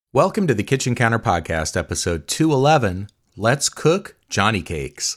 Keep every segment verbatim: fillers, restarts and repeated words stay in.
Welcome to the Kitchen Counter Podcast, episode two eleven, Let's Cook Johnny Cakes.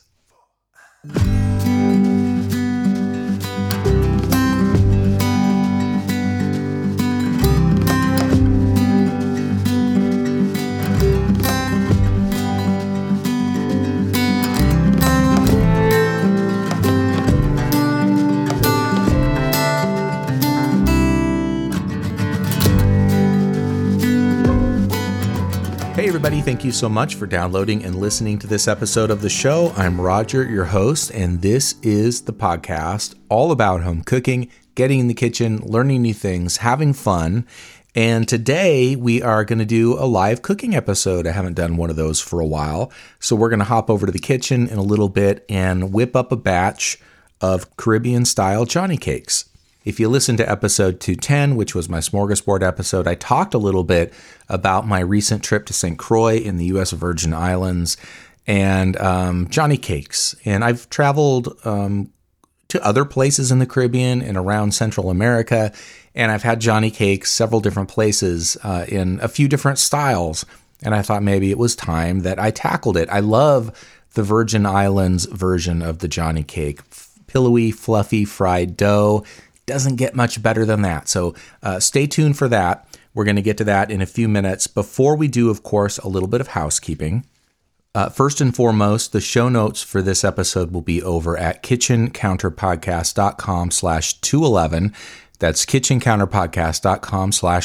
Hey everybody, thank you so much for downloading and listening to this episode of the show. I'm Roger, your host, and this is the podcast all about home cooking, getting in the kitchen, learning new things, having fun. And today we are going to do a live cooking episode. I haven't done one of those for a while. So we're going to hop over to the kitchen in a little bit and whip up a batch of Caribbean-style Johnny Cakes. If you listen to episode two ten, which was my smorgasbord episode, I talked a little bit about my recent trip to Saint Croix in the U S Virgin Islands and um, Johnny Cakes. And I've traveled um, to other places in the Caribbean and around Central America, and I've had Johnny Cakes several different places uh, in a few different styles. And I thought maybe it was time that I tackled it. I love the Virgin Islands version of the Johnny Cake. Pillowy, fluffy, fried dough. Doesn't get much better than that. So uh, stay tuned for that. We're going to get to that in a few minutes. Before we do, of course, a little bit of housekeeping. Uh, first and foremost, the show notes for this episode will be over at kitchencounterpodcast.com slash 211. That's kitchencounterpodcast.com slash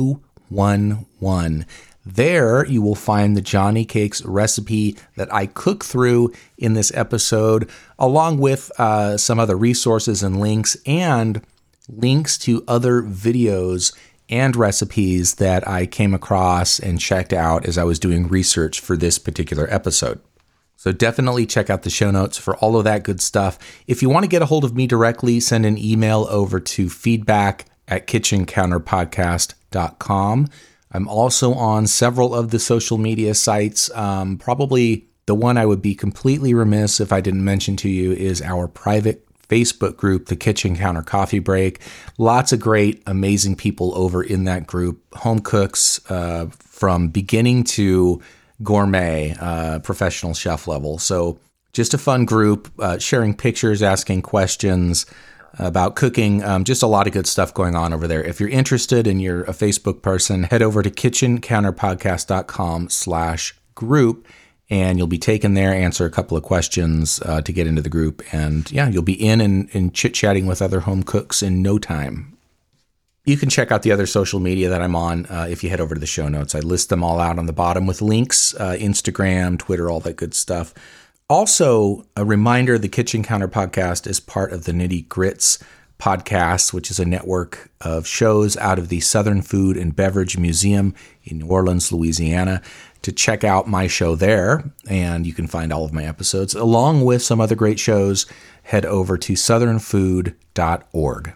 211. There, you will find the Johnny Cakes recipe that I cook through in this episode, along with uh, some other resources and links, and links to other videos and recipes that I came across and checked out as I was doing research for this particular episode. So definitely check out the show notes for all of that good stuff. If you want to get a hold of me directly, send an email over to feedback at kitchencounterpodcast dot com. I'm also on several of the social media sites. Um, probably the one I would be completely remiss if I didn't mention to you is our private Facebook group, the Kitchen Counter Coffee Break. Lots of great, amazing people over in that group. Home cooks uh, from beginning to gourmet, uh, professional chef level. So just a fun group, uh, sharing pictures, asking questions about cooking, um, just a lot of good stuff going on over there. If you're interested and you're a Facebook person, head over to kitchencounterpodcast.com slash group, and you'll be taken there, answer a couple of questions uh, to get into the group. And yeah, you'll be in and, and chit-chatting with other home cooks in no time. You can check out the other social media that I'm on uh, if you head over to the show notes. I list them all out on the bottom with links, uh, Instagram, Twitter, all that good stuff. Also, a reminder, the Kitchen Counter Podcast is part of the Nitty Grits podcast, which is a network of shows out of the Southern Food and Beverage Museum in New Orleans, Louisiana. To check out my show there, and you can find all of my episodes, along with some other great shows, head over to southern food dot org.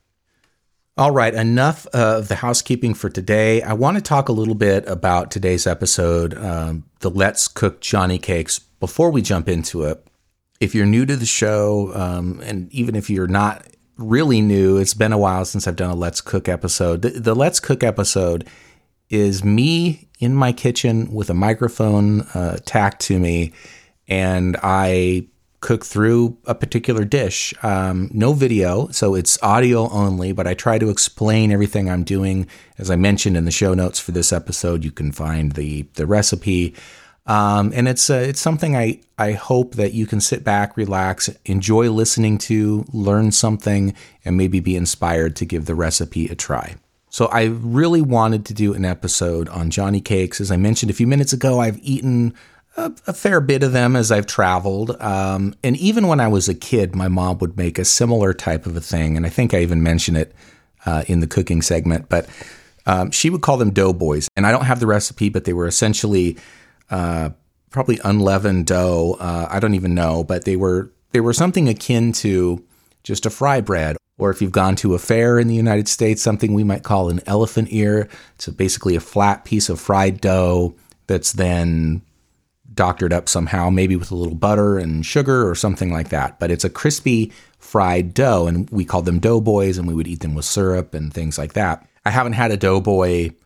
All right, enough of the housekeeping for today. I want to talk a little bit about today's episode, um, the Let's Cook Johnny Cakes. Before we jump into it, if you're new to the show, um, and even if you're not really new, it's been a while since I've done a Let's Cook episode. The, the Let's Cook episode is me in my kitchen with a microphone uh, tacked to me, and I cook through a particular dish. Um, no video, so it's audio only, but I try to explain everything I'm doing. As I mentioned in the show notes for this episode, you can find the the recipe. Um, and it's uh, it's something I, I hope that you can sit back, relax, enjoy listening to, learn something, and maybe be inspired to give the recipe a try. So I really wanted to do an episode on Johnny Cakes. As I mentioned a few minutes ago, I've eaten a, a fair bit of them as I've traveled. Um, and even when I was a kid, my mom would make a similar type of a thing. And I think I even mentioned it uh, in the cooking segment. But um, she would call them doughboys. And I don't have the recipe, but they were essentially Uh, probably unleavened dough. Uh, I don't even know, but they were they were something akin to just a fry bread. Or if you've gone to a fair in the United States, something we might call an elephant ear. It's basically a flat piece of fried dough that's then doctored up somehow, maybe with a little butter and sugar or something like that. But it's a crispy fried dough, and we called them doughboys, and we would eat them with syrup and things like that. I haven't had a doughboy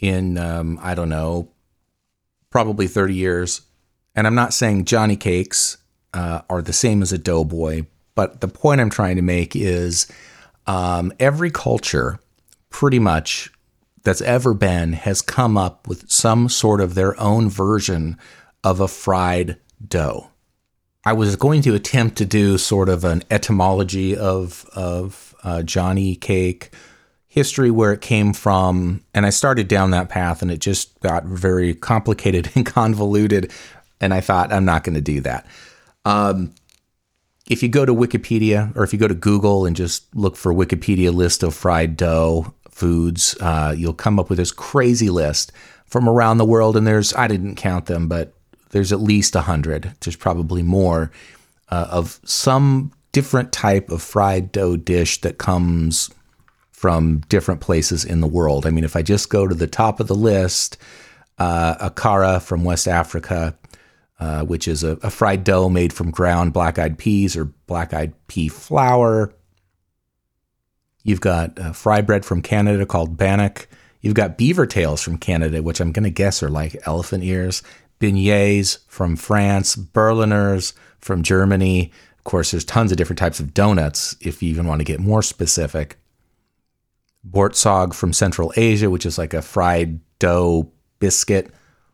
in, um, I don't know, probably thirty years. And I'm not saying Johnny cakes uh, are the same as a doughboy, but the point I'm trying to make is um, every culture pretty much that's ever been has come up with some sort of their own version of a fried dough. I was going to attempt to do sort of an etymology of, of uh, Johnny cake, history, where it came from, and I started down that path and it just got very complicated and convoluted, and I thought, I'm not going to do that. Um, if you go to Wikipedia, or if you go to Google and just look for Wikipedia list of fried dough foods, uh, you'll come up with this crazy list from around the world, and there's, I didn't count them, but there's at least a hundred, there's probably more, uh, of some different type of fried dough dish that comes from different places in the world. I mean, if I just go to the top of the list, uh, akara from West Africa, uh, which is a, a fried dough made from ground black-eyed peas or black-eyed pea flour. You've got uh, fry bread from Canada called bannock. You've got beaver tails from Canada, which I'm going to guess are like elephant ears. Beignets from France, Berliners from Germany. Of course, there's tons of different types of donuts if you even want to get more specific. Bortsog from Central Asia, which is like a fried dough biscuit.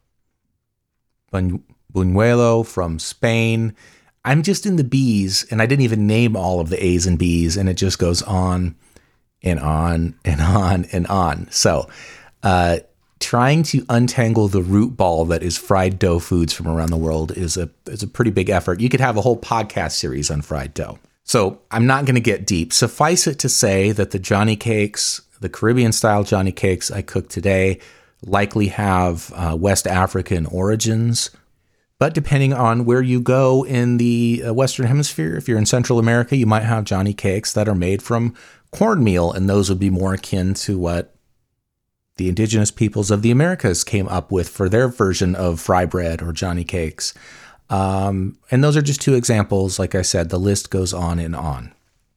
Buñuelo from Spain. I'm just in the B's, and I didn't even name all of the A's and B's, and it just goes on and on and on and on. So, uh, trying to untangle the root ball that is fried dough foods from around the world is a is a pretty big effort. You could have a whole podcast series on fried dough. So I'm not going to get deep. Suffice it to say that the Johnny cakes, the Caribbean-style Johnny cakes I cooked today, likely have uh, West African origins. But depending on where you go in the uh, Western Hemisphere, if you're in Central America, you might have Johnny cakes that are made from cornmeal, and those would be more akin to what the indigenous peoples of the Americas came up with for their version of fry bread or Johnny cakes. Um, and those are just two examples. Like I said, the list goes on and on.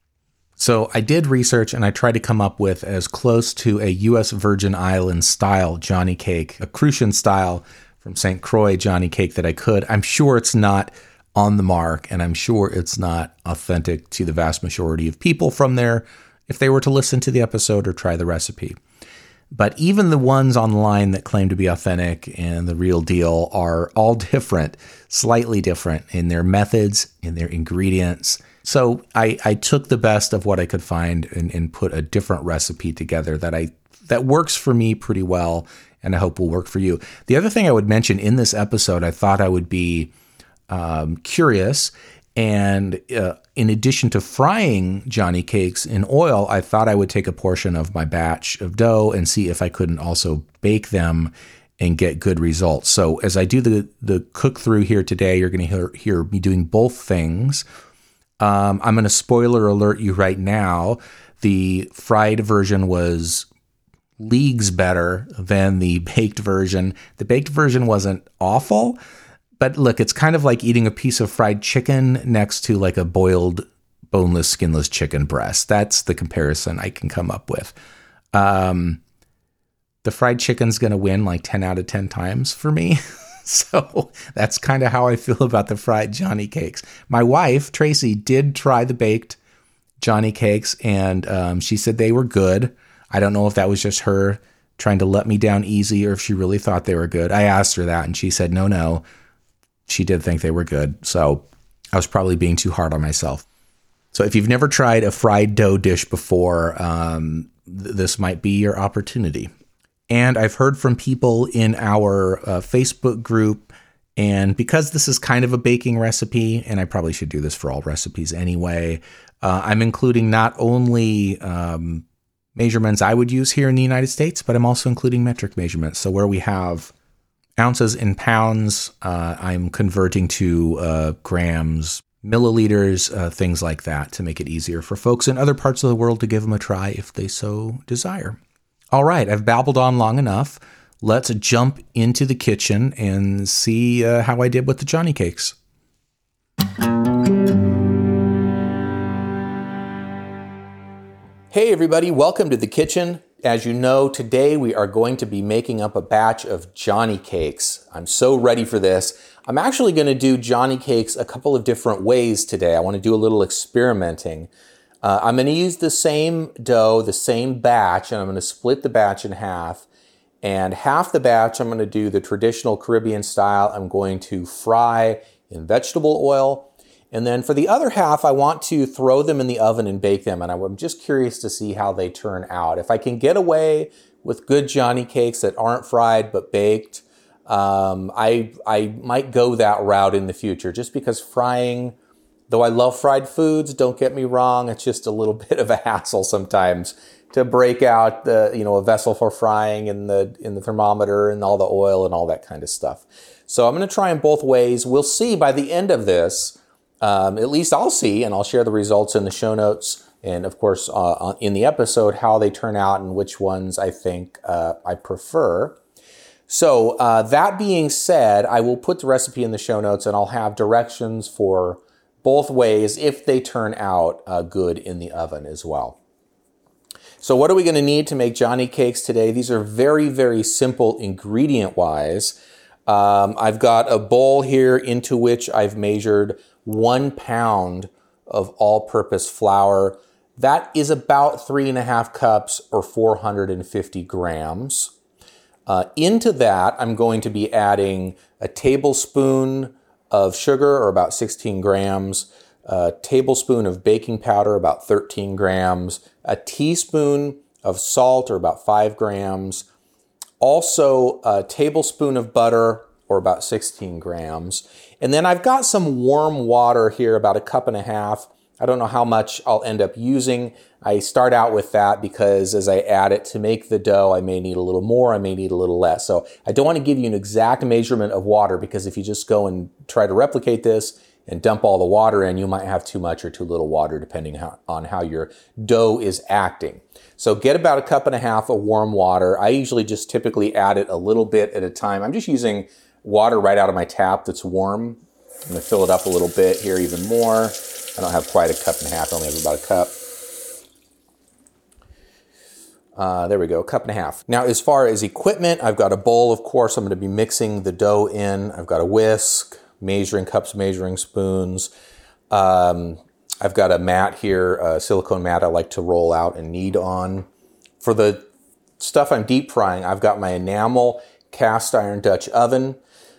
So I did research and I tried to come up with as close to a U S Virgin Islands style Johnny cake, a Crucian style from Saint Croix Johnny cake that I could. I'm sure it's not on the mark, and I'm sure it's not authentic to the vast majority of people from there if they were to listen to the episode or try the recipe. But even the ones online that claim to be authentic and the real deal are all different, slightly different in their methods, in their ingredients. So I, I took the best of what I could find and, and put a different recipe together that I that works for me pretty well, and I hope will work for you. The other thing I would mention in this episode, I thought I would be um, curious. And uh, in addition to frying Johnny cakes in oil, I thought I would take a portion of my batch of dough and see if I couldn't also bake them and get good results. So as I do the, the cook through here today, you're going to hear, hear me doing both things. Um, I'm going to spoiler alert you right now. The fried version was leagues better than the baked version. The baked version wasn't awful. But look, it's kind of like eating a piece of fried chicken next to like a boiled, boneless, skinless chicken breast. That's the comparison I can come up with. Um, the fried chicken's going to win like ten out of ten times for me. So that's kind of how I feel about the fried Johnny cakes. My wife, Tracy, did try the baked Johnny cakes, and um, she said they were good. I don't know if that was just her trying to let me down easy or if she really thought they were good. I asked her that, and she said, no, no. She did think they were good, so I was probably being too hard on myself. So if you've never tried a fried dough dish before, um, th- this might be your opportunity. And I've heard from people in our uh, Facebook group, and because this is kind of a baking recipe, and I probably should do this for all recipes anyway, uh, I'm including not only um, measurements I would use here in the United States, but I'm also including metric measurements. So where we have ounces in pounds, uh, I'm converting to uh, grams, milliliters, uh, things like that to make it easier for folks in other parts of the world to give them a try if they so desire. All right, I've babbled on long enough. Let's jump into the kitchen and see uh, how I did with the Johnny cakes. Hey everybody, welcome to the kitchen. As you know, today we are going to be making up a batch of Johnny cakes. I'm so ready for this. I'm actually going to do Johnny cakes a couple of different ways today. I want to do a little experimenting. Uh, I'm going to use the same dough, the same batch, and I'm going to split the batch in half. And half the batch I'm going to do the traditional Caribbean style. I'm going to fry in vegetable oil. And then for the other half, I want to throw them in the oven and bake them. And I'm just curious to see how they turn out. If I can get away with good Johnny cakes that aren't fried but baked, um, I, I might go that route in the future. Just because frying, though I love fried foods, don't get me wrong, it's just a little bit of a hassle sometimes to break out the, you know, a vessel for frying in the, in the thermometer and all the oil and all that kind of stuff. So I'm going to try them both ways. We'll see by the end of this. Um, at least I'll see, and I'll share the results in the show notes, and of course uh, in the episode, how they turn out and which ones I think uh, I prefer. So uh, that being said, I will put the recipe in the show notes, and I'll have directions for both ways if they turn out uh, good in the oven as well. So what are we going to need to make Johnny cakes today? These are very, very simple ingredient-wise. Um, I've got a bowl here into which I've measured one pound of all-purpose flour. That is about three and a half cups or four hundred fifty grams. Uh, into that, I'm going to be adding a tablespoon of sugar, or about sixteen grams, a tablespoon of baking powder, about thirteen grams, a teaspoon of salt, or about five grams, also a tablespoon of butter, or about sixteen grams. And then I've got some warm water here, about a cup and a half. I don't know how much I'll end up using. I start out with that because as I add it to make the dough, I may need a little more, I may need a little less. So I don't want to give you an exact measurement of water, because if you just go and try to replicate this and dump all the water in, you might have too much or too little water depending how, on how your dough is acting. So get about a cup and a half of warm water. I usually just typically add it a little bit at a time. I'm just using water right out of my tap that's warm. I'm going to fill it up a little bit here, even more. I don't have quite a cup and a half. I only have about a cup. Uh, there we go, a cup and a half. Now, as far as equipment, I've got a bowl, of course, I'm going to be mixing the dough in. I've got a whisk, measuring cups, measuring spoons. Um, I've got a mat here, a silicone mat I like to roll out and knead on. For the stuff I'm deep frying, I've got my enamel cast iron Dutch oven.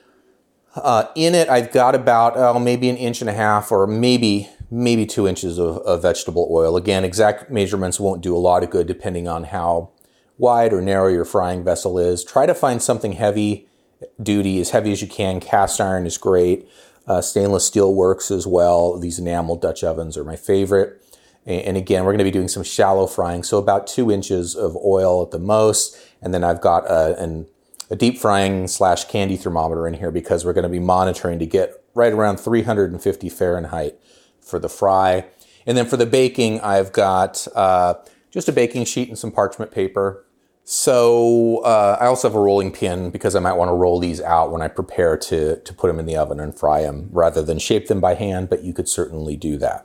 Uh, in it, I've got about oh, maybe an inch and a half, or maybe maybe two inches of, of vegetable oil. Again, exact measurements won't do a lot of good depending on how wide or narrow your frying vessel is. Try to find something heavy duty, as heavy as you can. Cast iron is great. Uh, stainless steel works as well. These enamel Dutch ovens are my favorite. And, and again, we're going to be doing some shallow frying, so about two inches of oil at the most. And then I've got a, an a deep frying slash candy thermometer in here, because we're going to be monitoring to get right around three hundred fifty Fahrenheit for the fry. And then for the baking, I've got uh, just a baking sheet and some parchment paper. So uh, I also have a rolling pin, because I might want to roll these out when I prepare to, to put them in the oven and fry them, rather than shape them by hand, but you could certainly do that.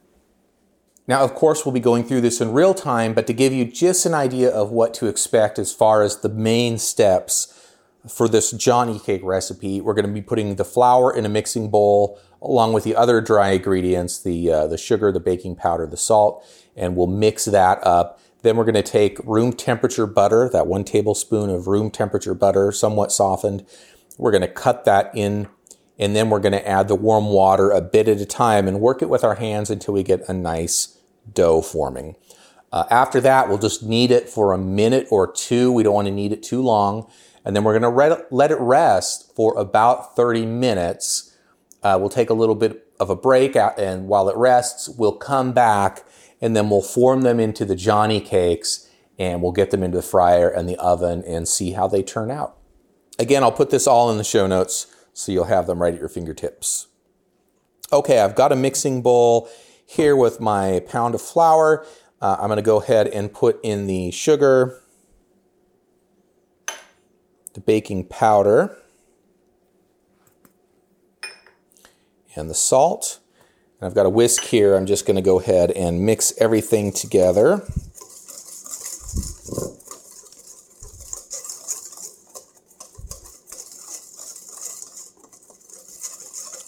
Now, of course, we'll be going through this in real time, but to give you just an idea of what to expect as far as the main steps for this Johnny cake recipe, we're going to be putting the flour in a mixing bowl along with the other dry ingredients, the uh, the sugar, the baking powder, the salt, and we'll mix that up. Then we're going to take room temperature butter, that one tablespoon of room temperature butter, somewhat softened. We're going to cut that in, and then we're going to add the warm water a bit at a time and work it with our hands until we get a nice dough forming. Uh, after that, we'll just knead it for a minute or two. We don't want to knead it too long. And then we're going to re- let it rest for about thirty minutes. Uh, we'll take a little bit of a break, and while it rests, we'll come back, and then we'll form them into the Johnny cakes, and we'll get them into the fryer and the oven and see how they turn out. Again, I'll put this all in the show notes so you'll have them right at your fingertips. Okay, I've got a mixing bowl here with my pound of flour. Uh, I'm going to go ahead and put in the sugar, the baking powder, and the salt. And I've got a whisk here. I'm just going to go ahead and mix everything together.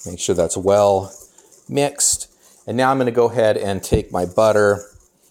Make sure that's well mixed. And now I'm going to go ahead and take my butter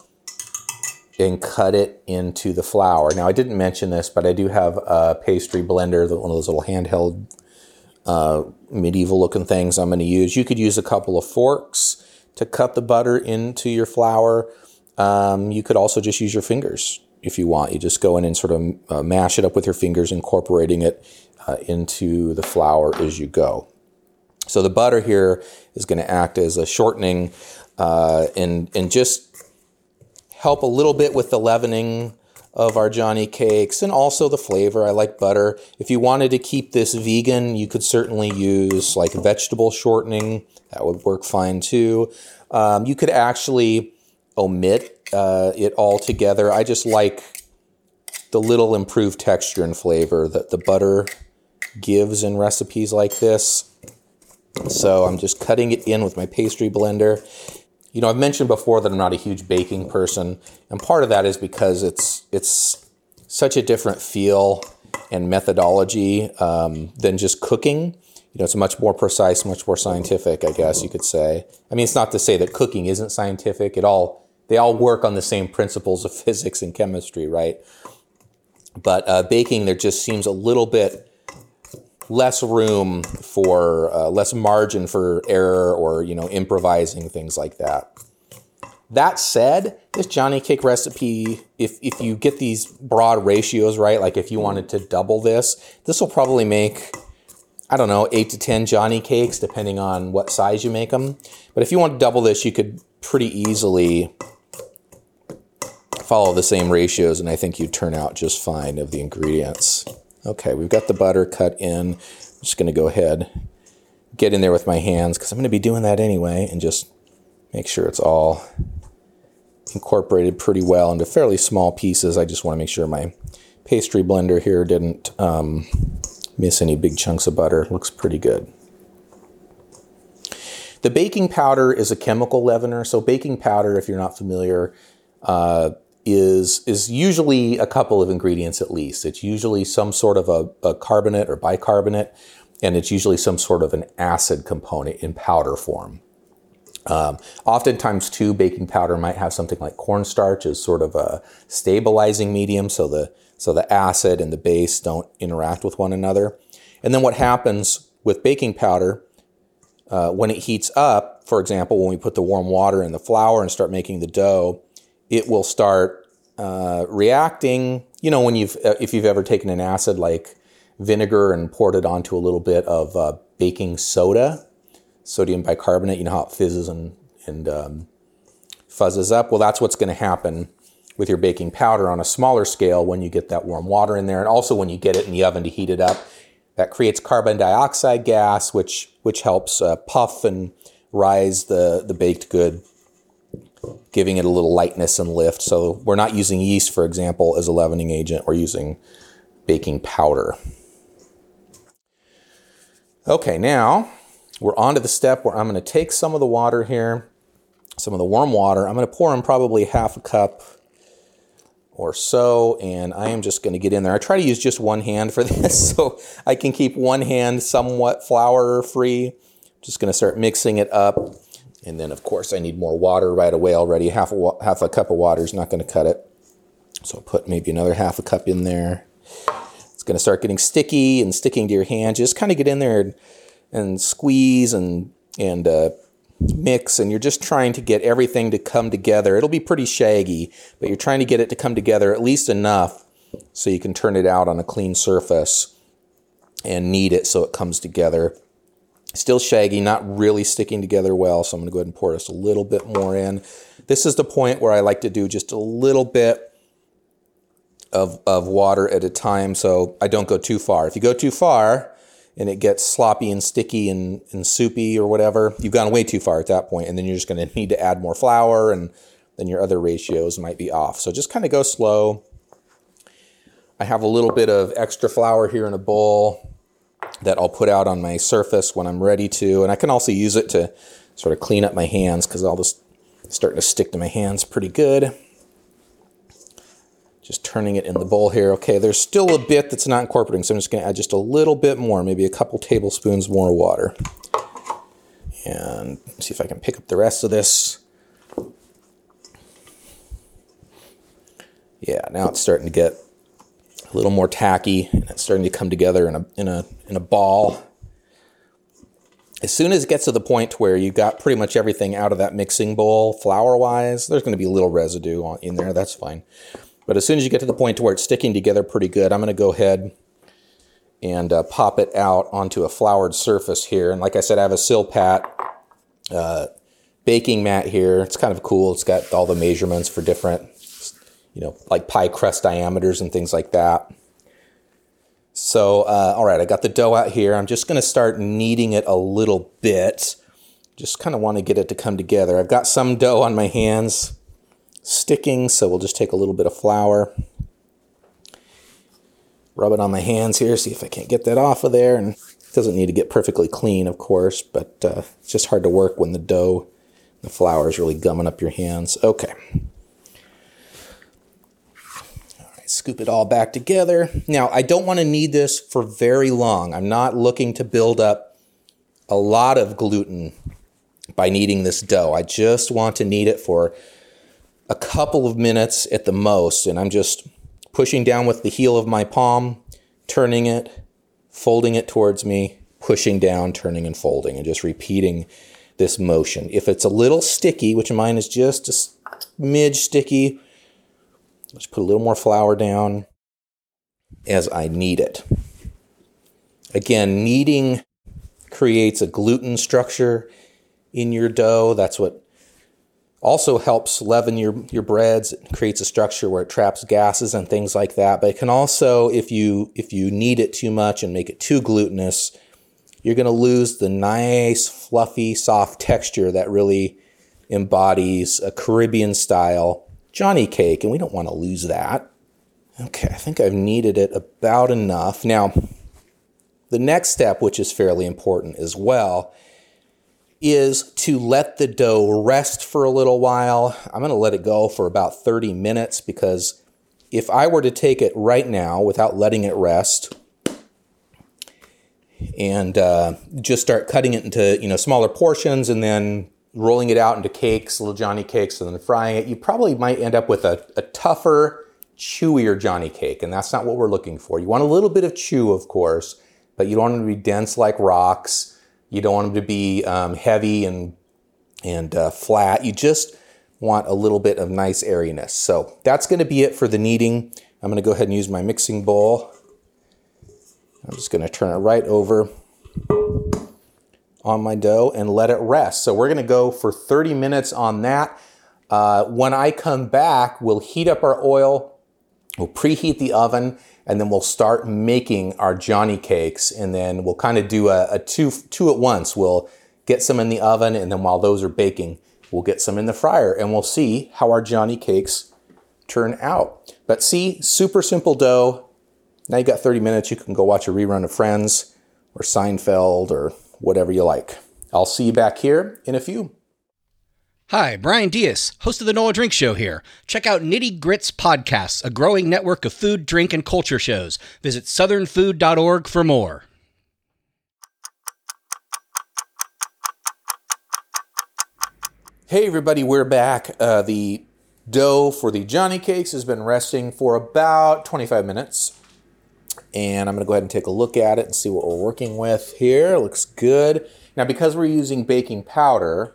and cut it into the flour. Now, I didn't mention this, but I do have a pastry blender, one of those little handheld uh, medieval-looking things I'm going to use. You could use a couple of forks to cut the butter into your flour. Um, you could also just use your fingers if you want. You just go in and sort of uh, mash it up with your fingers, incorporating it uh, into the flour as you go. So the butter here is going to act as a shortening uh, and, and just help a little bit with the leavening of our Johnny cakes and also the flavor. I like butter. If you wanted to keep this vegan, you could certainly use like vegetable shortening. That would work fine too. Um, you could actually omit uh, it altogether. I just like the little improved texture and flavor that the butter gives in recipes like this. So I'm just cutting it in with my pastry blender. You know, I've mentioned before that I'm not a huge baking person, and part of that is because it's it's such a different feel and methodology um, than just cooking. You know, it's much more precise, much more scientific, I guess you could say. I mean, it's not to say that cooking isn't scientific. It all they all work on the same principles of physics and chemistry, right? But uh, baking, there just seems a little bit less room for, uh, less margin for error or, you know, improvising, things like that. That said, this Johnny cake recipe, if, if you get these broad ratios right, like if you wanted to double this, this will probably make, I don't know, eight to ten Johnny cakes, depending on what size you make them. But if you want to double this, you could pretty easily follow the same ratios, and I think you'd turn out just fine of the ingredients. Okay, we've got the butter cut in. I'm just going to go ahead, get in there with my hands, because I'm going to be doing that anyway, and just make sure it's all incorporated pretty well into fairly small pieces. I just want to make sure my pastry blender here didn't um, miss any big chunks of butter. Looks pretty good. The baking powder is a chemical leavener. So baking powder, if you're not familiar, uh, is is usually a couple of ingredients at least. It's usually some sort of a, a carbonate or bicarbonate, and it's usually some sort of an acid component in powder form. Um, oftentimes, too, baking powder might have something like cornstarch as sort of a stabilizing medium, so the so the acid and the base don't interact with one another. And then what happens with baking powder, uh, when it heats up, for example, when we put the warm water in the flour and start making the dough, it will start uh, reacting. You know, when you've uh, if you've ever taken an acid like vinegar and poured it onto a little bit of uh, baking soda, sodium bicarbonate, you know how it fizzes and, and um, fuzzes up? Well, that's what's going to happen with your baking powder on a smaller scale when you get that warm water in there, and also when you get it in the oven to heat it up. That creates carbon dioxide gas, which which helps uh, puff and rise the, the baked good, giving it a little lightness and lift. So we're not using yeast, for example, as a leavening agent. We're using baking powder. Okay, now we're on to the step where I'm going to take some of the water here, some of the warm water. I'm going to pour in probably half a cup or so, and I am just going to get in there. I try to use just one hand for this so I can keep one hand somewhat flour-free. Just going to start mixing it up. And then, of course, I need more water right away already. Half a, half a cup of water is not going to cut it. So I'll put maybe another half a cup in there. It's going to start getting sticky and sticking to your hand. Just kind of get in there and, and squeeze and, and uh, mix. And you're just trying to get everything to come together. It'll be pretty shaggy, but you're trying to get it to come together at least enough so you can turn it out on a clean surface and knead it so it comes together. Still shaggy, not really sticking together well, so I'm going to go ahead and pour just a little bit more in. This is the point where I like to do just a little bit of, of water at a time so I don't go too far. If you go too far and it gets sloppy and sticky and, and soupy or whatever, you've gone way too far at that point, and then you're just going to need to add more flour, and then your other ratios might be off. So just kind of go slow. I have a little bit of extra flour here in a bowl that I'll put out on my surface when I'm ready to. And I can also use it to sort of clean up my hands because all this is starting to stick to my hands pretty good. Just turning it in the bowl here. Okay, there's still a bit that's not incorporating, so I'm just going to add just a little bit more, maybe a couple tablespoons more water. And see if I can pick up the rest of this. Yeah, now it's starting to get a little more tacky, and it's starting to come together in a in a in a ball. As soon as it gets to the point where you got pretty much everything out of that mixing bowl, flour-wise, there's going to be a little residue on, in there. That's fine. But as soon as you get to the point to where it's sticking together pretty good, I'm going to go ahead and uh, pop it out onto a floured surface here. And like I said, I have a Silpat uh, baking mat here. It's kind of cool. It's got all the measurements for different, you know, like pie crust diameters and things like that. So, uh, all right, I got the dough out here. I'm just going to start kneading it a little bit. Just kind of want to get it to come together. I've got some dough on my hands sticking, so we'll just take a little bit of flour. Rub it on my hands here, see if I can't get that off of there. And it doesn't need to get perfectly clean, of course, but uh, it's just hard to work when the dough, the flour is really gumming up your hands. Okay. Scoop it all back together. Now, I don't want to knead this for very long. I'm not looking to build up a lot of gluten by kneading this dough. I just want to knead it for a couple of minutes at the most, and I'm just pushing down with the heel of my palm, turning it, folding it towards me, pushing down, turning and folding, and just repeating this motion. If it's a little sticky, which mine is just a smidge sticky, just put a little more flour down as I knead it. Again, kneading creates a gluten structure in your dough. That's what also helps leaven your, your breads. It creates a structure where it traps gases and things like that. But it can also, if you if you knead it too much and make it too glutinous, you're going to lose the nice, fluffy, soft texture that really embodies a Caribbean style Johnny cake, and we don't want to lose that. Okay, I think I've kneaded it about enough. Now, the next step, which is fairly important as well, is to let the dough rest for a little while. I'm going to let it go for about thirty minutes, because if I were to take it right now without letting it rest and uh, just start cutting it into, you know, smaller portions and then rolling it out into cakes, little Johnny cakes, and then frying it, you probably might end up with a, a tougher, chewier Johnny cake, and that's not what we're looking for. You want a little bit of chew, of course, but you don't want them to be dense like rocks. You don't want them to be um, heavy and and uh, flat. You just want a little bit of nice airiness. So that's going to be it for the kneading. I'm going to go ahead and use my mixing bowl. I'm just going to turn it right over on my dough and let it rest. So we're going to go for thirty minutes on that. Uh, when I come back, we'll heat up our oil, we'll preheat the oven, and then we'll start making our Johnny cakes. And then we'll kind of do a, a two, two at once. We'll get some in the oven, and then while those are baking, we'll get some in the fryer, and we'll see how our Johnny cakes turn out. But see, super simple dough. Now you got thirty minutes. You can go watch a rerun of Friends or Seinfeld or whatever you like. I'll see you back here in a few. Hi, Brian Diaz, host of the Noah Drink Show here. Check out Nitty Grits Podcasts, a growing network of food, drink, and culture shows. Visit southern food dot org for more. Hey everybody, we're back. Uh, the dough for the Johnny cakes has been resting for about twenty-five minutes. And I'm going to go ahead and take a look at it and see what we're working with here. It looks good. Now, because we're using baking powder,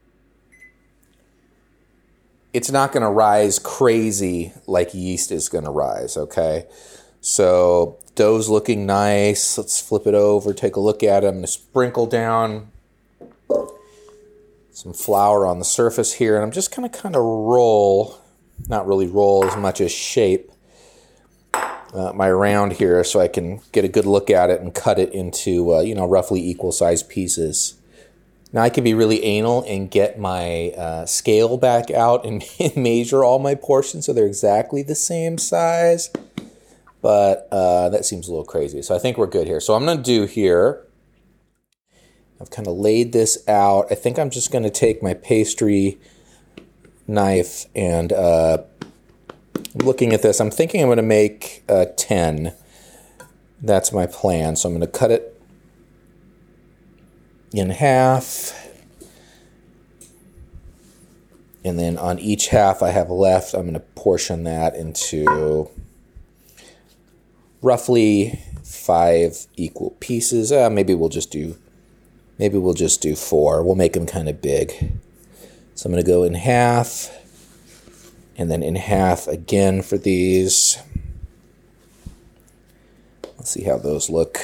it's not going to rise crazy like yeast is going to rise, okay? So dough's looking nice. Let's flip it over, take a look at it. I'm going to sprinkle down some flour on the surface here, and I'm just going to kind of roll, not really roll as much as shape, Uh, my round here so I can get a good look at it and cut it into, uh, you know, roughly equal sized pieces. Now I can be really anal and get my uh, scale back out and measure all my portions so they're exactly the same size, but uh, that seems a little crazy. So I think we're good here. So I'm going to do here, I've kind of laid this out. I think I'm just going to take my pastry knife and uh, looking at this, I'm thinking I'm going to make uh, ten. That's my plan. So I'm going to cut it in half. And then on each half I have left, I'm going to portion that into roughly five equal pieces. Uh, maybe we'll just do, maybe we'll just do four. We'll make them kind of big. So I'm going to go in half, and then in half again for these. Let's see how those look.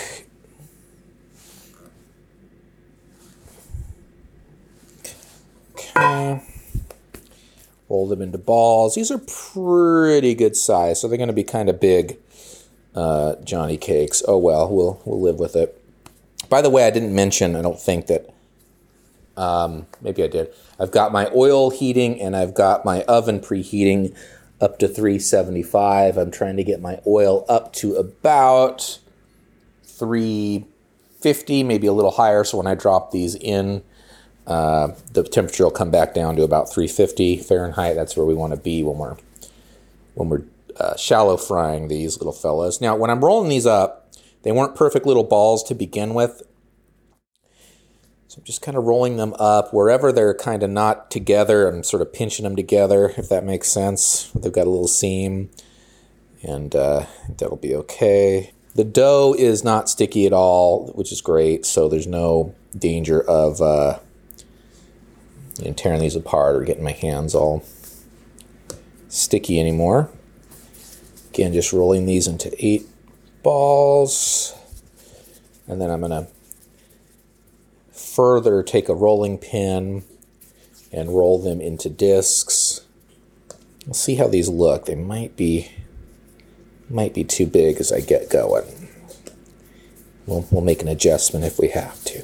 Okay. Roll them into balls. These are pretty good size, so they're going to be kind of big uh, Johnny cakes. Oh well, we'll we'll live with it. By the way, I didn't mention, I don't think that, um, maybe I did. I've got my oil heating and I've got my oven preheating up to three seventy-five. I'm trying to get my oil up to about three fifty, maybe a little higher, so when I drop these in, Uh, the temperature will come back down to about three fifty Fahrenheit. That's where we want to be when we're when we're uh, shallow frying these little fellas. Now, when I'm rolling these up, they weren't perfect little balls to begin with. So I'm just kind of rolling them up wherever they're kind of not together. I'm sort of pinching them together, if that makes sense. They've got a little seam, and uh, that'll be okay. The dough is not sticky at all, which is great. So there's no danger of Uh, and tearing these apart or getting my hands all sticky anymore. Again, just rolling these into eight balls. And then I'm going to further take a rolling pin and roll them into discs. We'll see how these look. They might be might be too big as I get going. We'll, we'll make an adjustment if we have to.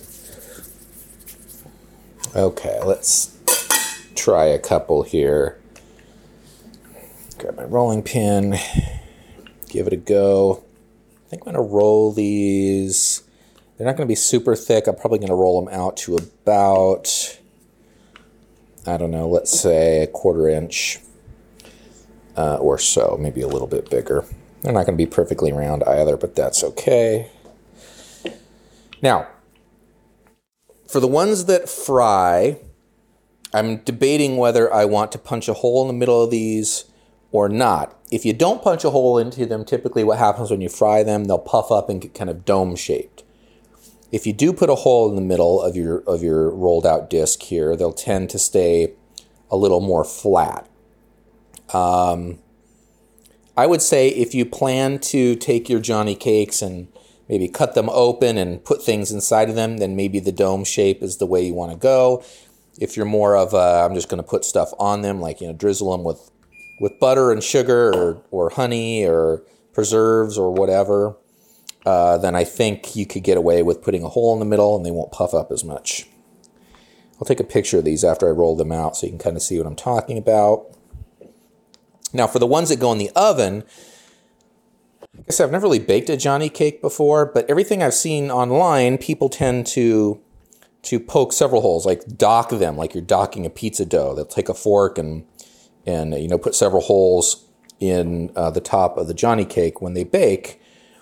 Okay, let's try a couple here. Grab my rolling pin, give it a go. I think I'm going to roll these. They're not going to be super thick. I'm probably going to roll them out to about, I don't know, let's say a quarter inch uh, or so, maybe a little bit bigger. They're not going to be perfectly round either, but that's okay. Now, for the ones that fry, I'm debating whether I want to punch a hole in the middle of these or not. If you don't punch a hole into them, typically what happens when you fry them, they'll puff up and get kind of dome-shaped. If you do put a hole in the middle of your of your rolled out disc here, they'll tend to stay a little more flat. Um, I would say if you plan to take your Johnny cakes and maybe cut them open and put things inside of them, then maybe the dome shape is the way you want to go. If you're more of a, I'm just going to put stuff on them, like, you know, drizzle them with, with butter and sugar or, or honey or preserves or whatever, uh, then I think you could get away with putting a hole in the middle and they won't puff up as much. I'll take a picture of these after I roll them out so you can kind of see what I'm talking about. Now, for the ones that go in the oven, I guess I've never really baked a Johnny cake before, but everything I've seen online, people tend to to poke several holes, like dock them, like you're docking a pizza dough. They'll take a fork and and you know put several holes in uh, the top of the Johnny cake when they bake.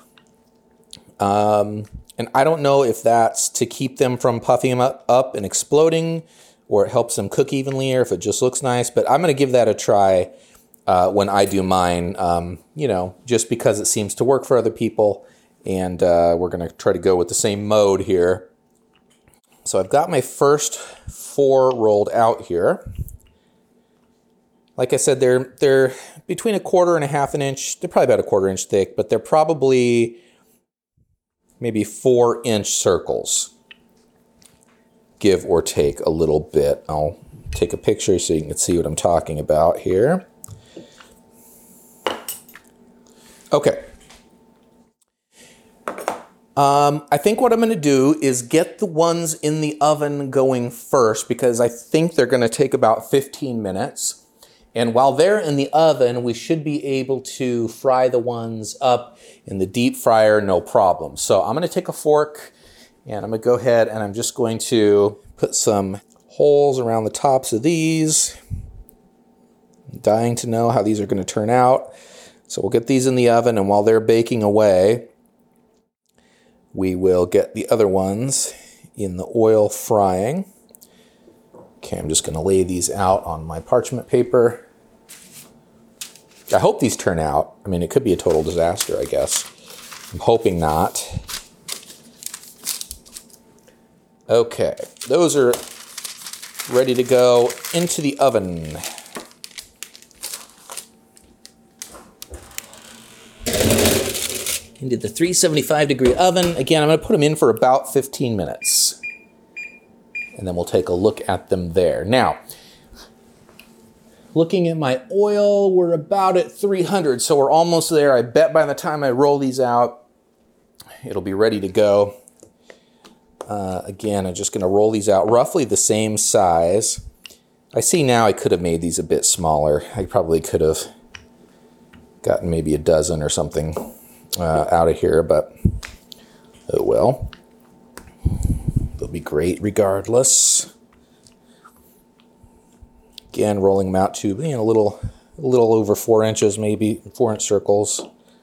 Um, and I don't know if that's to keep them from puffing them up, up and exploding, or it helps them cook evenly, or if it just looks nice. But I'm going to give that a try Uh, when I do mine, um, you know, just because it seems to work for other people, and uh, we're going to try to go with the same mode here. So I've got my first four rolled out here. Like I said, they're they're between a quarter and a half an inch. They're probably about a quarter inch thick, but they're probably maybe four inch circles, give or take a little bit. I'll take a picture so you can see what I'm talking about here. Okay. Um, I think what I'm going to do is get the ones in the oven going first, because I think they're going to take about fifteen minutes. And while they're in the oven, we should be able to fry the ones up in the deep fryer, no problem. So I'm going to take a fork and I'm going to go ahead and I'm just going to put some holes around the tops of these. I'm dying to know how these are going to turn out. So we'll get these in the oven, and while they're baking away, we will get the other ones in the oil frying. Okay, I'm just going to lay these out on my parchment paper. I hope these turn out. I mean, it could be a total disaster, I guess. I'm hoping not. Okay, those are ready to go into the oven. Into the three seventy-five degree oven. Again, I'm going to put them in for about fifteen minutes. And then we'll take a look at them there. Now, looking at my oil, we're about at three hundred, so we're almost there. I bet by the time I roll these out, it'll be ready to go. Uh, again, I'm just going to roll these out roughly the same size. I see now I could have made these a bit smaller. I probably could have gotten maybe a dozen or something uh, out of here, but oh well. They'll be great regardless. Again, rolling them out to, you know, a little, a little over four inches, maybe four inch circles.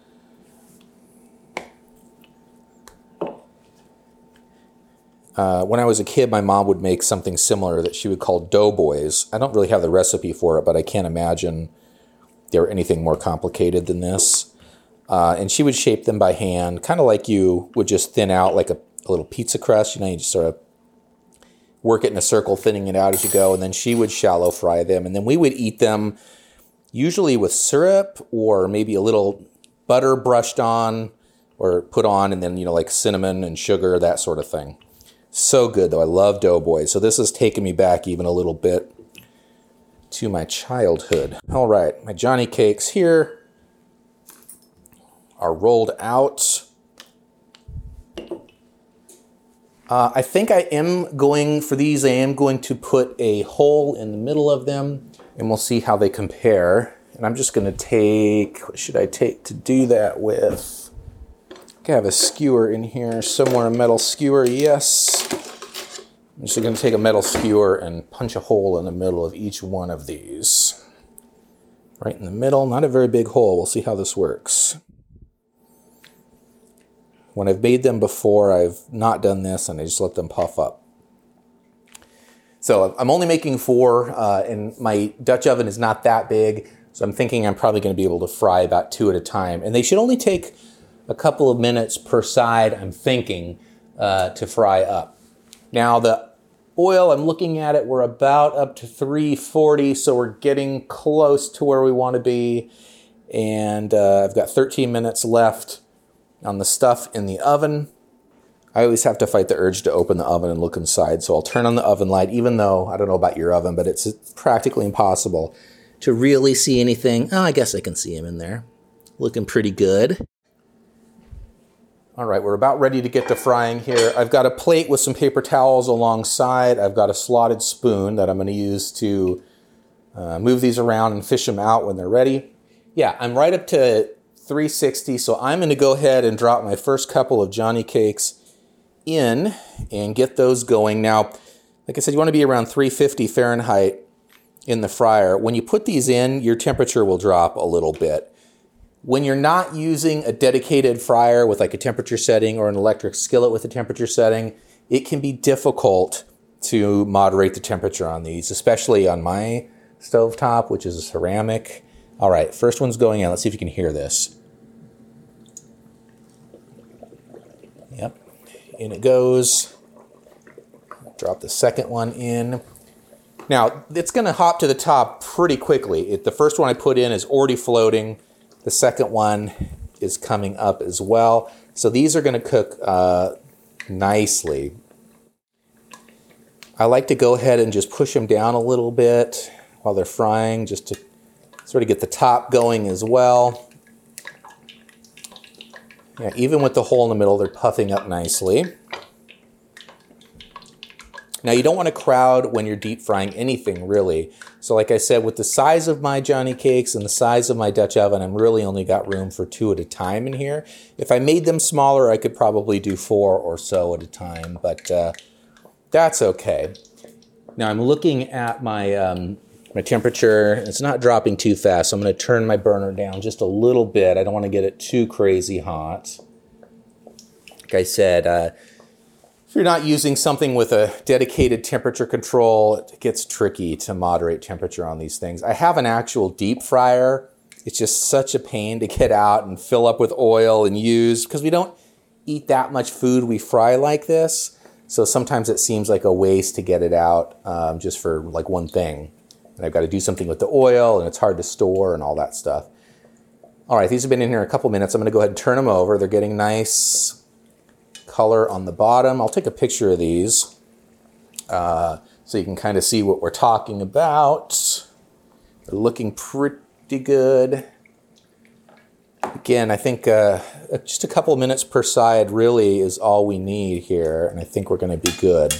Uh, when I was a kid, my mom would make something similar that she would call doughboys. I don't really have the recipe for it, but I can't imagine there were anything more complicated than this. Uh, and she would shape them by hand, kind of like you would just thin out like a, a little pizza crust. You know, you just sort of work it in a circle, thinning it out as you go, and then she would shallow fry them. And then we would eat them usually with syrup or maybe a little butter brushed on or put on, and then, you know, like cinnamon and sugar, that sort of thing. So good, though. I love doughboys. So this has taken me back even a little bit to my childhood. All right, my Johnny cakes here are rolled out. Uh, I think I am going, for these, I am going to put a hole in the middle of them, and we'll see how they compare. And I'm just going to take, what should I take to do that with? I have a skewer in here somewhere, a metal skewer, yes. I'm just going to take a metal skewer and punch a hole in the middle of each one of these. Right in the middle, not a very big hole. We'll see how this works. When I've made them before, I've not done this, and I just let them puff up. So I'm only making four, uh, and my Dutch oven is not that big, so I'm thinking I'm probably going to be able to fry about two at a time. And they should only take a couple of minutes per side, I'm thinking, uh, to fry up. Now the oil, I'm looking at it, we're about up to three forty, so we're getting close to where we want to be. And uh, I've got thirteen minutes left on the stuff in the oven. I always have to fight the urge to open the oven and look inside, so I'll turn on the oven light, even though, I don't know about your oven, but it's practically impossible to really see anything. Oh, I guess I can see him in there. Looking pretty good. All right, we're about ready to get to frying here. I've got a plate with some paper towels alongside. I've got a slotted spoon that I'm going to use to uh, move these around and fish them out when they're ready. Yeah, I'm right up to three sixty, so I'm going to go ahead and drop my first couple of Johnny cakes in and get those going. Now, like I said, you want to be around three fifty Fahrenheit in the fryer. When you put these in, your temperature will drop a little bit. When you're not using a dedicated fryer with like a temperature setting or an electric skillet with a temperature setting, it can be difficult to moderate the temperature on these, especially on my stovetop, which is a ceramic. All right, first one's going in. Let's see if you can hear this. Yep, in it goes. Drop the second one in. Now, it's going to hop to the top pretty quickly. It, the first one I put in is already floating. The second one is coming up as well. So these are going to cook uh, nicely. I like to go ahead and just push them down a little bit while they're frying, just to sort of get the top going as well. Yeah, even with the hole in the middle, they're puffing up nicely. Now, you don't want to crowd when you're deep frying anything, really. So like I said, with the size of my Johnny cakes and the size of my Dutch oven, I'm really only got room for two at a time in here. If I made them smaller, I could probably do four or so at a time, but uh, that's okay. Now, I'm looking at my, um, my temperature. It's not dropping too fast, so I'm going to turn my burner down just a little bit. I don't want to get it too crazy hot. Like I said, uh, If you're not using something with a dedicated temperature control, it gets tricky to moderate temperature on these things. I have an actual deep fryer. It's just such a pain to get out and fill up with oil and use because we don't eat that much food we fry like this. So sometimes it seems like a waste to get it out um, just for like one thing. And I've got to do something with the oil and it's hard to store and all that stuff. All right, these have been in here a couple minutes. I'm going to go ahead and turn them over. They're getting nice color on the bottom. I'll take a picture of these uh, so you can kind of see what we're talking about. They're looking pretty good. Again, I think uh, just a couple of minutes per side really is all we need here, and I think we're going to be good.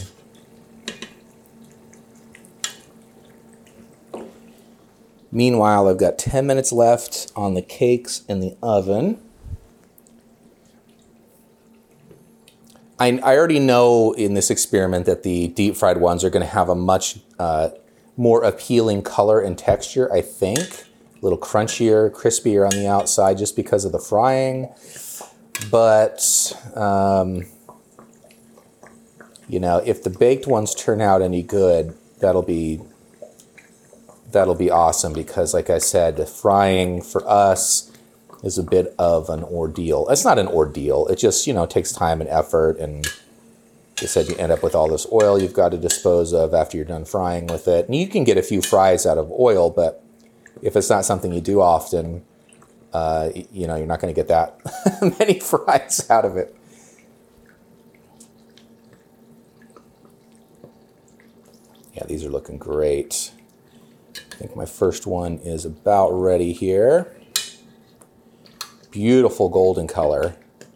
Meanwhile, I've got ten minutes left on the cakes in the oven. I, I already know in this experiment that the deep fried ones are going to have a much uh, more appealing color and texture, I think. A little crunchier, crispier on the outside just because of the frying. But, um, you know, if the baked ones turn out any good, that'll be, that'll be awesome because, like I said, the frying for us is a bit of an ordeal. It's not an ordeal. It just, you know, takes time and effort. And you said you end up with all this oil you've got to dispose of after you're done frying with it. And you can get a few fries out of oil, but if it's not something you do often, uh, you know, you're not going to get that many fries out of it. Yeah, these are looking great. I think my first one is about ready here. Beautiful golden color.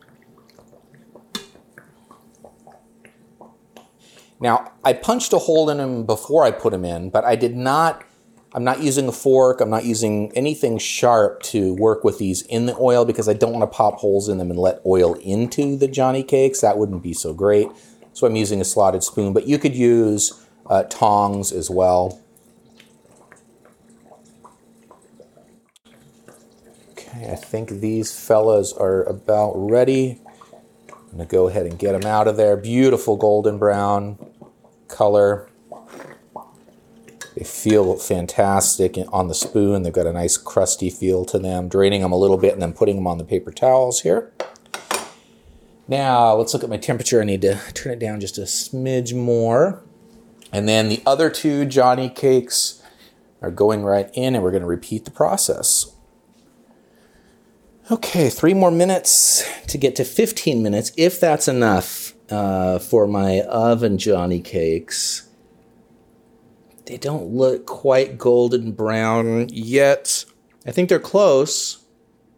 Now, I punched a hole in them before I put them in, but I did not, I'm not using a fork, I'm not using anything sharp to work with these in the oil because I don't want to pop holes in them and let oil into the Johnny cakes. That wouldn't be so great. So I'm using a slotted spoon, but you could use uh, tongs as well. I think these fellas are about ready. I'm going to go ahead and get them out of there. Beautiful golden brown color. They feel fantastic on the spoon. They've got a nice crusty feel to them. Draining them a little bit and then putting them on the paper towels here. Now, let's look at my temperature. I need to turn it down just a smidge more. And then the other two Johnny cakes are going right in, and we're going to repeat the process. Okay, three more minutes to get to fifteen minutes, if that's enough uh, for my oven Johnny cakes. They don't look quite golden brown yet. I think they're close.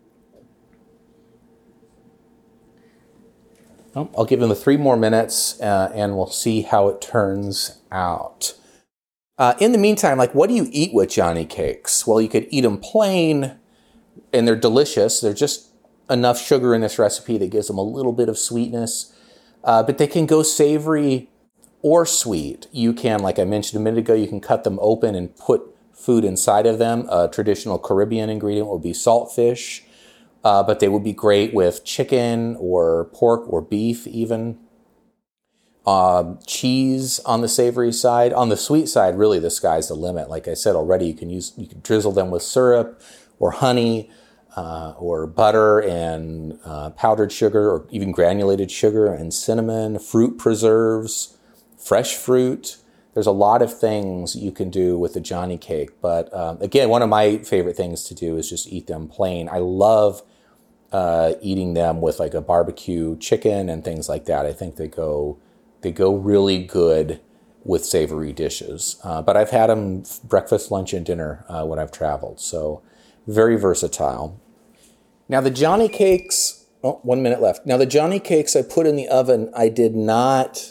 Oh, I'll give them the three more minutes uh, and we'll see how it turns out. Uh, in the meantime, like, what do you eat with Johnny cakes? Well, you could eat them plain. And they're delicious. They're just enough sugar in this recipe that gives them a little bit of sweetness. Uh, but they can go savory or sweet. You can, like I mentioned a minute ago, you can cut them open and put food inside of them. A traditional Caribbean ingredient would be saltfish. Uh, but they would be great with chicken or pork or beef even. Um, cheese on the savory side. On the sweet side, really the sky's the limit. Like I said already, you can use you can drizzle them with syrup or honey, uh, or butter and uh, powdered sugar, or even granulated sugar and cinnamon, fruit preserves, fresh fruit. There's a lot of things you can do with the Johnny cake. But um, again, one of my favorite things to do is just eat them plain. I love uh, eating them with like a barbecue chicken and things like that. I think they go they go really good with savory dishes. Uh, but I've had them breakfast, lunch, and dinner uh, when I've traveled. So very versatile. Now the Johnny cakes, oh, one minute left. Now the Johnny cakes I put in the oven, I did not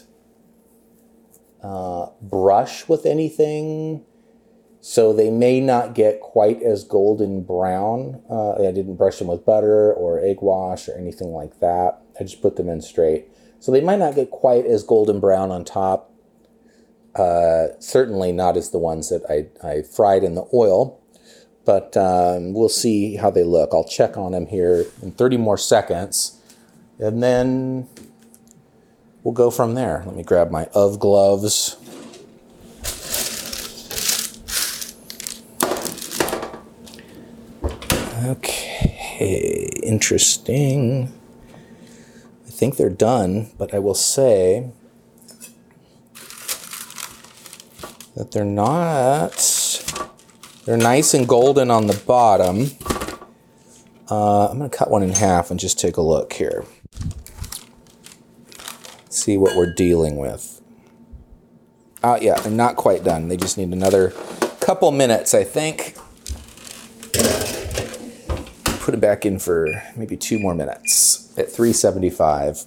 uh, brush with anything, so they may not get quite as golden brown. Uh, I didn't brush them with butter or egg wash or anything like that. I just put them in straight. So they might not get quite as golden brown on top. Uh, certainly not as the ones that I, I fried in the oil. But um, we'll see how they look. I'll check on them here in thirty more seconds. And then we'll go from there. Let me grab my of gloves. Okay, interesting. I think they're done, but I will say that they're not. They're nice and golden on the bottom. Uh, I'm going to cut one in half and just take a look here. See what we're dealing with. Oh, yeah, they're not quite done. They just need another couple minutes, I think. Put it back in for maybe two more minutes at three seventy-five.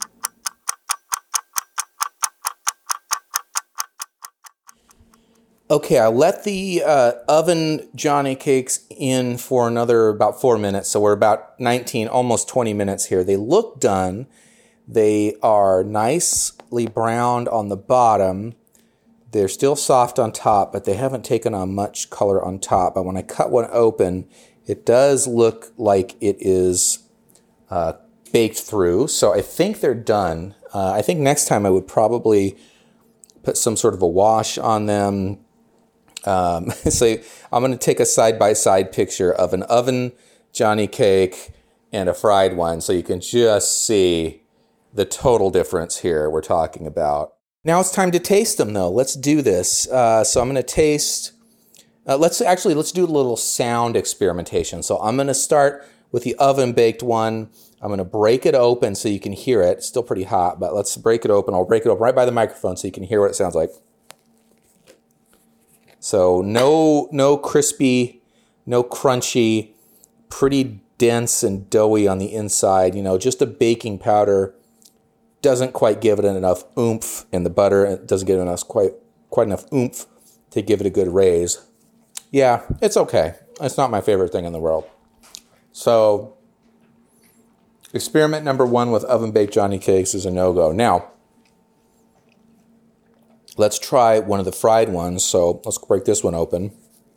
Okay, I let the uh, oven Johnny cakes in for another about four minutes. So we're about nineteen, almost twenty minutes here. They look done. They are nicely browned on the bottom. They're still soft on top, but they haven't taken on much color on top. But when I cut one open, it does look like it is uh, baked through. So I think they're done. Uh, I think next time I would probably put some sort of a wash on them. Um, so I'm going to take a side-by-side picture of an oven Johnny cake and a fried one so you can just see the total difference here we're talking about. Now it's time to taste them, though. Let's do this. Uh, so I'm going to taste... Uh, let's actually, let's do a little sound experimentation. So I'm going to start with the oven-baked one. I'm going to break it open so you can hear it. It's still pretty hot, but let's break it open. I'll break it open right by the microphone so you can hear what it sounds like. So no, no crispy, no crunchy, pretty dense and doughy on the inside. You know, just a baking powder. Doesn't quite give it enough oomph in the butter. It doesn't give it enough, quite, quite enough oomph to give it a good raise. Yeah, it's okay. It's not my favorite thing in the world. So, experiment number one with oven-baked Johnny cakes is a no-go. Now, let's try one of the fried ones. So, let's break this one open.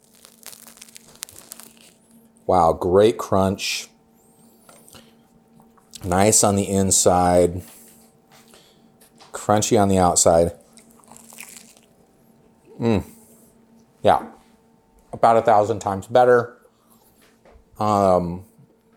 Wow, great crunch. Nice on the inside. Crunchy on the outside. Mmm. Yeah. About a thousand times better. Um,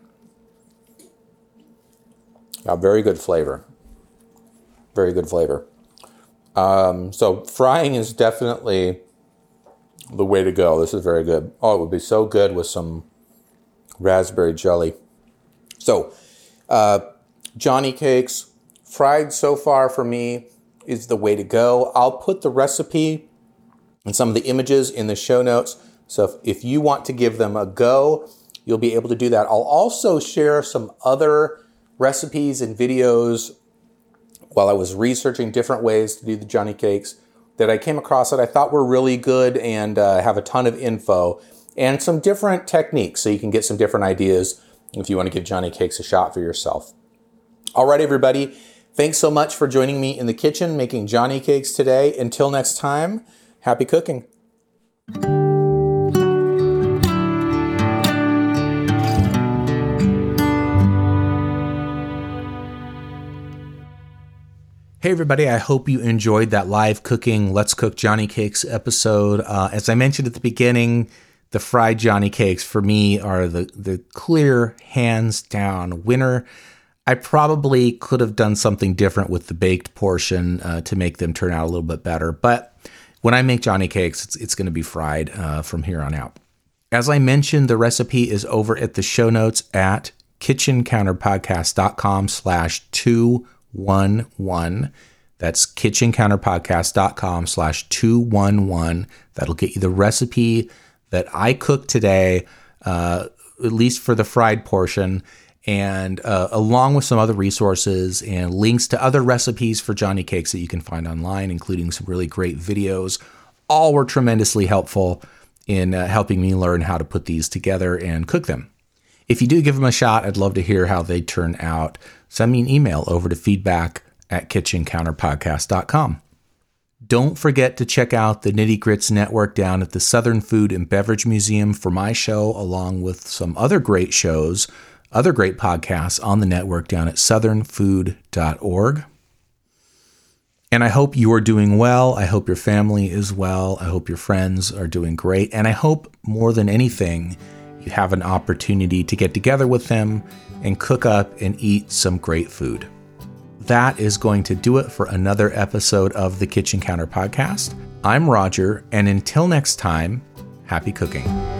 yeah, very good flavor. Very good flavor. Um, so frying is definitely the way to go. This is very good. Oh, it would be so good with some raspberry jelly. So, uh, Johnny cakes, fried so far for me is the way to go. I'll put the recipe and some of the images in the show notes. So if, if you want to give them a go, you'll be able to do that. I'll also share some other recipes and videos while I was researching different ways to do the Johnny cakes that I came across that I thought were really good and uh, have a ton of info and some different techniques so you can get some different ideas if you want to give Johnny cakes a shot for yourself. All right, everybody. Thanks so much for joining me in the kitchen making Johnny cakes today. Until next time, happy cooking. Hey everybody, I hope you enjoyed that live cooking Let's Cook Johnny Cakes episode. Uh, as I mentioned at the beginning, the fried Johnny Cakes for me are the, the clear, hands down winner. I probably could have done something different with the baked portion uh, to make them turn out a little bit better. But when I make Johnny Cakes, it's, it's going to be fried uh, from here on out. As I mentioned, the recipe is over at the show notes at kitchencounterpodcast.com slash two. One one. That's kitchencounterpodcast.com slash two one one. That'll get you the recipe that I cooked today, uh, at least for the fried portion, and uh, along with some other resources and links to other recipes for Johnny cakes that you can find online, including some really great videos. All were tremendously helpful in uh, helping me learn how to put these together and cook them. If you do give them a shot, I'd love to hear how they turn out. Send me an email over to feedback at kitchencounterpodcast dot com. Don't forget to check out the Nitty Grits Network down at the Southern Food and Beverage Museum for my show, along with some other great shows, other great podcasts on the network down at southern food dot org. And I hope you are doing well. I hope your family is well. I hope your friends are doing great. And I hope more than anything, you have an opportunity to get together with them and cook up and eat some great food. That is going to do it for another episode of the Kitchen Counter Podcast. I'm Roger, and until next time, happy cooking.